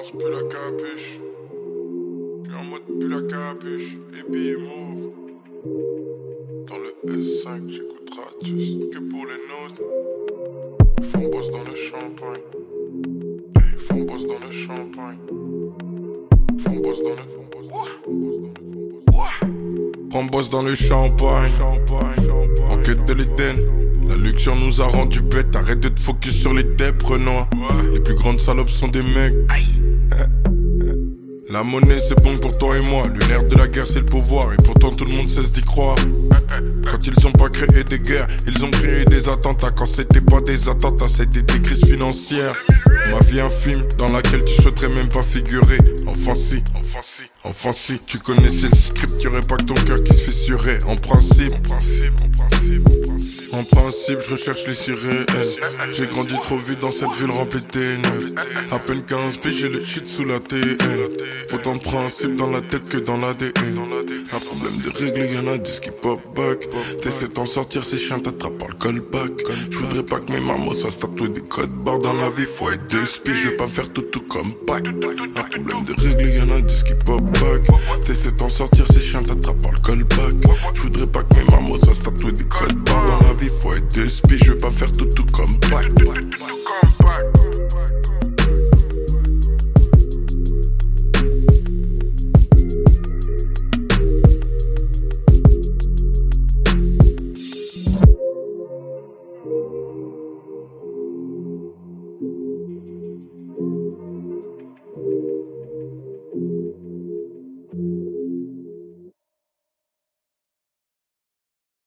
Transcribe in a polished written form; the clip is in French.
L'ambiance pue la capuche. J'suis en mode pue la capuche. Et billet mauve. Dans le S5, j'écoute Radius que pour les notes. Font bosse dans le champagne. Hey, font bosse dans le champagne. Font bosse dans le. Prends bosse dans le champagne. En quête de l'Éden. La luxure nous a rendu bêtes. Arrête de te focus sur les dèbres, Renoir. Les plus grandes salopes sont des mecs. La monnaie c'est bon pour toi et moi. Le nerf de la guerre c'est le pouvoir. Et pourtant tout le monde cesse d'y croire. Quand ils ont pas créé des guerres, ils ont créé des attentats. Quand c'était pas des attentats, c'était des crises financières. Ma vie un film dans laquelle tu souhaiterais même pas figurer. Enfin si, tu connaissais le script, y'aurait pas que ton cœur qui se fissurait. En principe, je recherche les sirènes. J'ai grandi trop vite dans cette ville remplie de ténèbres. À peine 15 piges, j'ai le shit sous la TN. Autant de principes dans la tête que dans l'ADN. Un problème de règles, y'en a 10 qui pop back. T'essaies d'en sortir, ces chiens t'attrapent par le callback. Je voudrais pas que mes marmots soient tatoués des codes barres. Dans la vie, faut être deux spies, je vais pas me faire tout comme Pac. Un problème de règles, y'en a 10 qui pop back. T'essaies d'en sortir, ces chiens t'attrapent par le callback. Je voudrais pas que mes marmots soient tatoués des codes barres. Dans la vie, faut être deux spies, je vais pas me faire tout comme Pac.